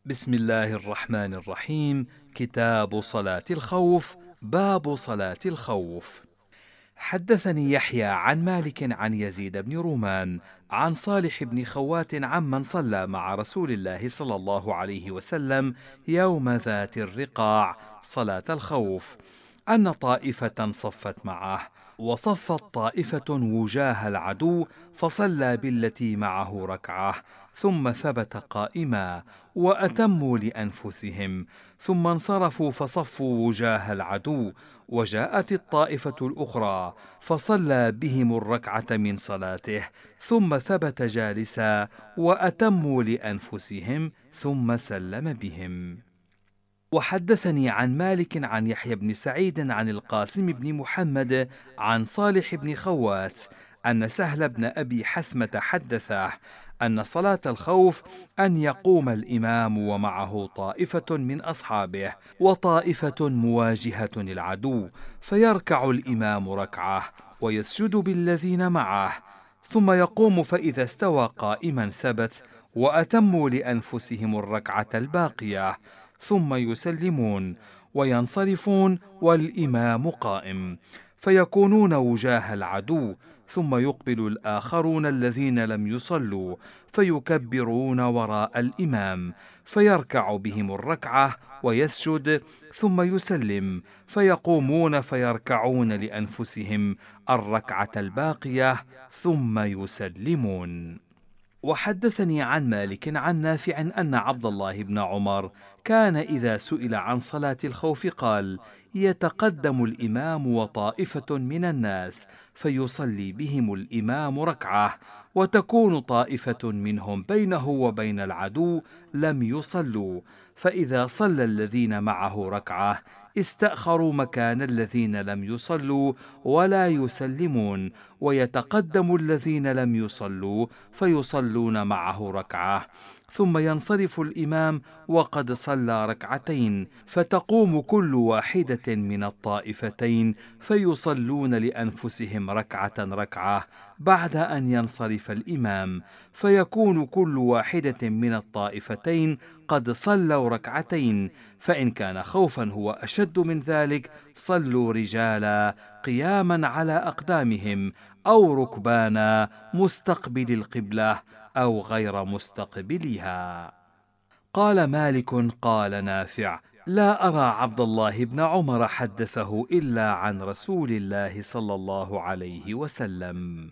بسم الله الرحمن الرحيم. كتاب صلاة الخوف. باب صلاة الخوف. حدثني يحيى عن مالك عن يزيد بن رومان عن صالح بن خوات عمن صلى مع رسول الله صلى الله عليه وسلم يوم ذات الرقاع صلاة الخوف، أن طائفة صفت معه، وصفت طائفة وجاه العدو، فصلى بالتي معه ركعة، ثم ثبت قائما، وأتموا لأنفسهم، ثم انصرفوا فصفوا وجاه العدو، وجاءت الطائفة الأخرى فصلى بهم الركعة من صلاته، ثم ثبت جالسا، وأتموا لأنفسهم، ثم سلم بهم. وحدثني عن مالك عن يحيى بن سعيد عن القاسم بن محمد عن صالح بن خوات أن سهل بن أبي حثمة حدثه أن صلاة الخوف أن يقوم الإمام ومعه طائفة من أصحابه وطائفة مواجهة العدو، فيركع الإمام ركعة ويسجد بالذين معه، ثم يقوم، فإذا استوى قائما ثبت، وأتموا لأنفسهم الركعة الباقية، ثم يسلمون وينصرفون والإمام قائم، فيكونون وجاه العدو، ثم يقبل الآخرون الذين لم يصلوا فيكبرون وراء الإمام، فيركع بهم الركعة ويسجد، ثم يسلم، فيقومون فيركعون لأنفسهم الركعة الباقية، ثم يسلمون. وحدثني عن مالك عن نافع أن عبد الله بن عمر كان إذا سئل عن صلاة الخوف قال: يتقدم الإمام وطائفة من الناس فيصلي بهم الإمام ركعة، وتكون طائفة منهم بينه وبين العدو لم يصلوا، فإذا صلى الذين معه ركعة استأخروا مكان الذين لم يصلوا ولا يسلمون، ويتقدم الذين لم يصلوا فيصلون معه ركعة، ثم ينصرف الإمام وقد صلى ركعتين، فتقوم كل واحدة من الطائفتين فيصلون لأنفسهم ركعة ركعة بعد أن ينصرف الإمام، فيكون كل واحدة من الطائفتين قد صلوا ركعتين، فإن كان خوفا هو أشد من ذلك صلوا رجالا قياما على أقدامهم، أو ركبانا مستقبل القبلة أو غير مستقبلها. قال مالك قال نافع: لا أرى عبد الله بن عمر حدثه إلا عن رسول الله صلى الله عليه وسلم.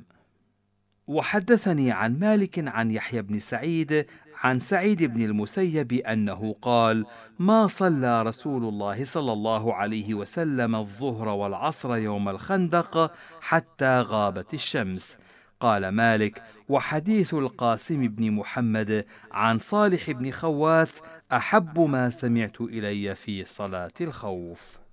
وحدثني عن مالك عن يحيى بن سعيد عن سعيد بن المسيب أنه قال: ما صلى رسول الله صلى الله عليه وسلم الظهر والعصر يوم الخندق حتى غابت الشمس. قال مالك: وحديث القاسم بن محمد عن صالح بن خوات أحب ما سمعت إلي في صلاة الخوف.